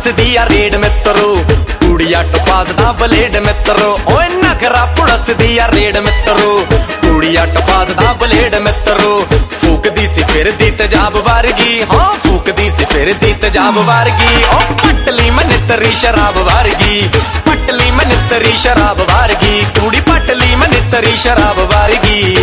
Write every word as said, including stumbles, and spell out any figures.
पुड़सदी आ red मित्रो, कुड़िया टपास दा बलेड मित्रो। ओए नखरा पुड़सदी आ रेड मित्रो, कुड़िया टपास दा बलेड मित्रो। फूकदी सी फिर दी तेजाब वारगी, हाँ फूकदी सी फिर दी तेजाब वारगी। ओ पटली मनितरी शराब वारगी, पटली मनितरी शराब वारगी, कुड़ी पटली मनितरी शराब वारगी।